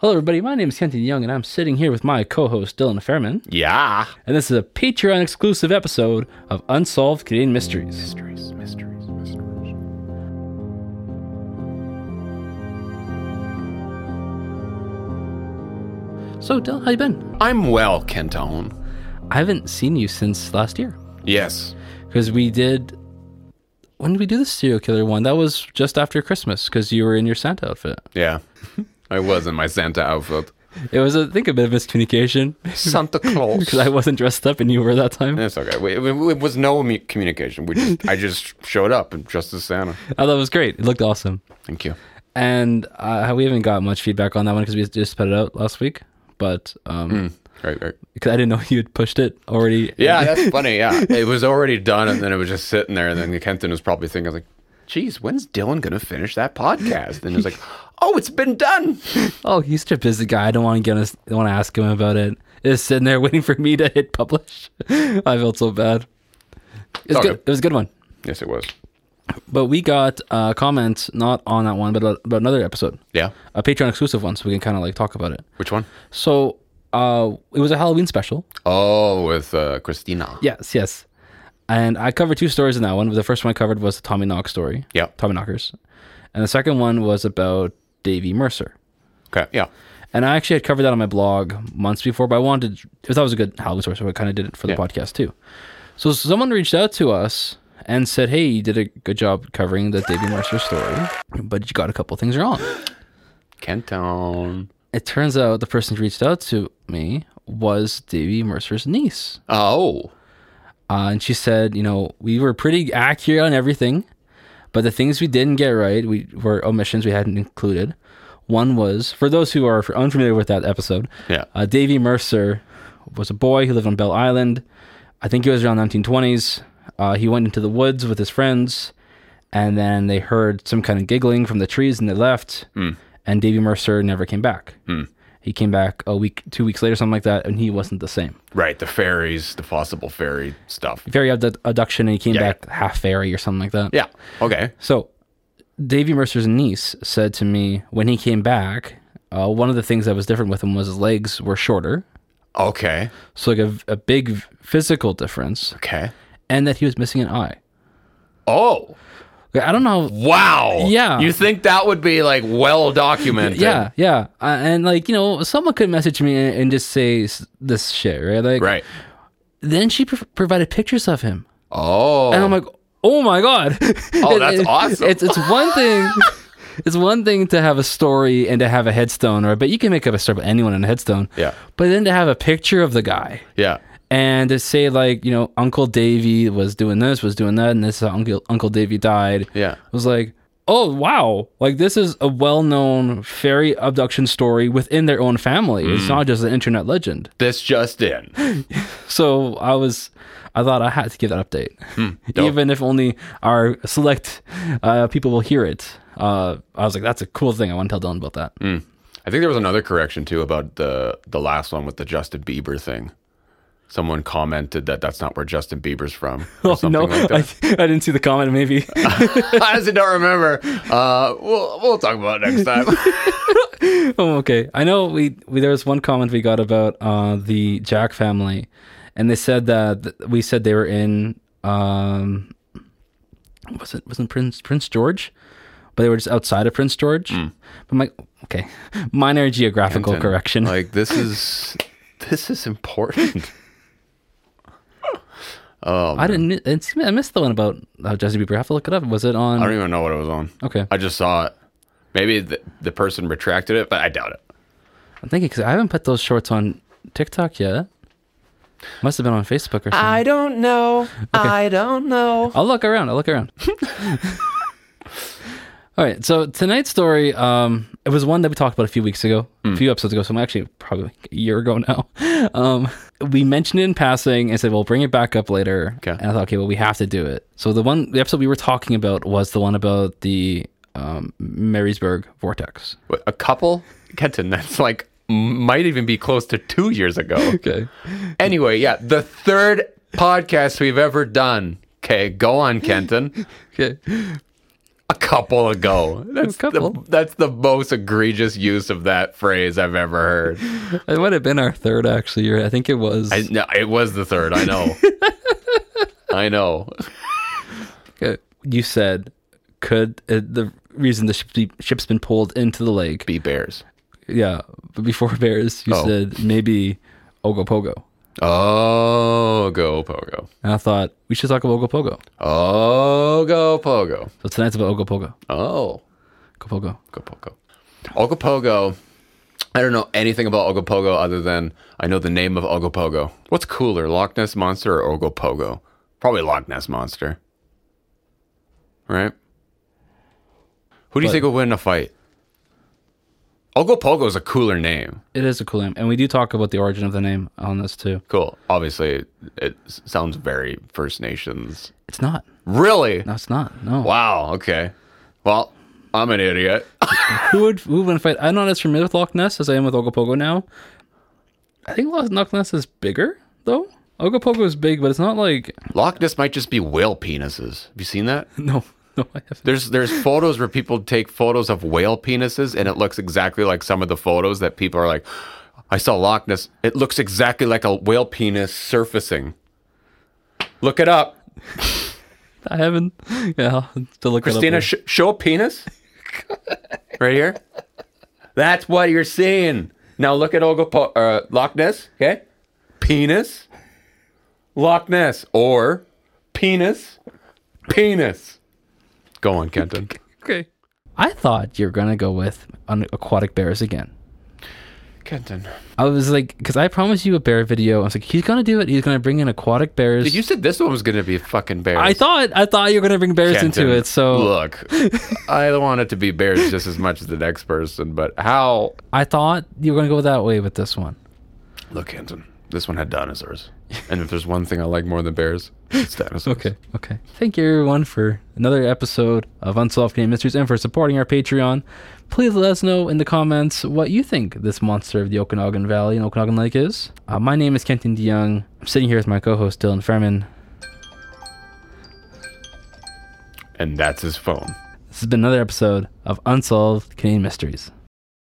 Hello, everybody. My name is Kenton Young, and I'm sitting here with my co-host, Dylan Fairman. Yeah. And this is a Patreon-exclusive episode of Unsolved Canadian Mysteries. Mysteries. So, Dylan, how you been? I'm well, Kenton. I haven't seen you since last year. Yes. Because we did... When did we do the serial killer one? That was just after Christmas, because you were in your Santa outfit. Yeah. I was in my Santa outfit. It was, I think, a bit of miscommunication. Santa Claus. Because I wasn't dressed up and you were that time. It's okay. It was no communication. I just showed up and dressed as Santa. I thought it was great. It looked awesome. Thank you. And we haven't got much feedback on that one because we just put it out last week. But Right. because I didn't know you had pushed it already. Yeah, that's funny. Yeah, it was already done, and then it was just sitting there, and then Kenton was probably thinking, like, "Geez, when's Dylan gonna finish that podcast?" And he was like, "Oh, it's been done." Oh, he's such a busy guy. I don't want to ask him about it. It's sitting there waiting for me to hit publish. I felt so bad. It was Okay. good. It was a good one. Yes, it was. But we got comments not on that one, but about another episode, Yeah. a Patreon exclusive one, so we can kind of like talk about it. Which one? So it was a Halloween special. Oh, with Christina. Yes. And I covered two stories in that one. The first one I covered was the Tommy Knox story. Yeah. Tommy Knockers. And the second one was about Davey Mercer. Okay. Yeah. And I actually had covered that on my blog months before, but I thought it was a good Halloween story, so I kind of did it for the podcast too. So someone reached out to us and said, "Hey, you did a good job covering the Davey Mercer story, but you got a couple things wrong." Kenton. It turns out the person who reached out to me was Davey Mercer's niece. Oh. And she said, we were pretty accurate on everything, but the things we didn't get right were omissions we hadn't included. One was, for those who are unfamiliar with that episode, Yeah. Davey Mercer was a boy who lived on Bell Island. I think it was around 1920s. He went into the woods with his friends, and then they heard some kind of giggling from the trees, and they left. And Davey Mercer never came back. He came back 2 weeks later, something like that, and he wasn't the same. Right, the fairies, the possible fairy stuff. Fairy abduction, and he came back half fairy or something like that. Yeah, okay. So, Davey Mercer's niece said to me when he came back, one of the things that was different with him was his legs were shorter. Okay. So, like a big physical difference. Okay. And that he was missing an eye. Oh. I don't know. Wow. Yeah. You think that would be like well documented? Yeah. And like, someone could message me and just say this shit, right? Like, Right. Then she provided pictures of him. Oh. And I'm like, oh my God. Oh, that's awesome. It's one thing. It's one thing to have a story and to have a headstone, but you can make up a story about anyone in a headstone. Yeah. But then to have a picture of the guy. Yeah. And to say like, Uncle Davey was doing this, was doing that, and this is how Uncle Davey died. Yeah. It was like, oh, wow. Like, this is a well-known fairy abduction story within their own family. It's not just an internet legend. This just in. So I thought I had to give that update. Even if only our select people will hear it. I was like, that's a cool thing. I want to tell Dylan about that. I think there was another correction too about the last one with the Justin Bieber thing. Someone commented that that's not where Justin Bieber's from. Or something like that. I didn't see the comment, maybe. I honestly don't remember. We'll talk about it next time. Oh, okay. I know there was one comment we got about the Jack family, and they said that we said they were in wasn't Prince George, but they were just outside of Prince George. But I'm like, okay, minor geographical Kenton, correction. Like this is important. Oh, I missed the one about Justin Bieber. I have to look it up. Was it on? I don't even know what it was on. Okay. I just saw it. Maybe the person retracted it, but I doubt it. I'm thinking because I haven't put those shorts on TikTok yet. Must have been on Facebook or something. I don't know. Okay. I don't know. I'll look around. All right. So tonight's story, it was one that we talked about a few weeks ago, a few episodes ago. So actually probably a year ago now. We mentioned it in passing and said, we'll bring it back up later. Okay. And I thought, okay, well, we have to do it. So the episode we were talking about was the one about the Marysburg vortex. What, a couple? Kenton, that's like, might even be close to 2 years ago. Okay. Anyway, yeah, the third podcast we've ever done. Okay, go on, Kenton. Okay. A couple ago. couple. That's the most egregious use of that phrase I've ever heard. It might have been our third, actually. I think it was. No, it was the third. I know. I know. You said, could the reason the ship's been pulled into the lake be bears? Yeah, but before bears, you said maybe Ogopogo. Ogopogo. And I thought we should talk about Ogopogo. Ogopogo. So tonight's about Ogopogo. Oh. Ogopogo. Ogopogo. Ogopogo. I don't know anything about Ogopogo other than I know the name of Ogopogo. What's cooler, Loch Ness Monster or Ogopogo? Probably Loch Ness Monster. Right? Who do you think will win a fight? Ogopogo is a cooler name. It is a cool name. And we do talk about the origin of the name on this too. Cool. Obviously, it sounds very First Nations. It's not. Really? No, it's not. No. Wow. Okay. Well, I'm an idiot. Who would win a fight? I'm not as familiar with Loch Ness as I am with Ogopogo now. I think Loch Ness is bigger, though. Ogopogo is big, but it's not like... Loch Ness might just be whale penises. Have you seen that? No, I haven't. There's photos where people take photos of whale penises, and it looks exactly like some of the photos that people are like, I saw Loch Ness. It looks exactly like a whale penis surfacing. Look it up. I haven't. Yeah, to look Christina, it up. show a penis. Right here. That's what you're seeing. Now look at Loch Ness, okay? Penis. Loch Ness. Or penis. Go on, Kenton. Okay. I thought you were going to go with aquatic bears again. Kenton. I was like, because I promised you a bear video. I was like, he's going to do it. He's going to bring in aquatic bears. You said this one was going to be fucking bears. I thought you were going to bring bears Kenton, into it. So look, I want it to be bears just as much as the next person, but how? I thought you were going to go that way with this one. Look, Kenton, this one had dinosaurs. And if there's one thing I like more than bears, it's dinosaurs. Okay. Thank you, everyone, for another episode of Unsolved Canadian Mysteries and for supporting our Patreon. Please let us know in the comments what you think this monster of the Okanagan Valley and Okanagan Lake is. My name is Kenton DeYoung. I'm sitting here with my co-host, Dylan Fairman. And that's his phone. This has been another episode of Unsolved Canadian Mysteries.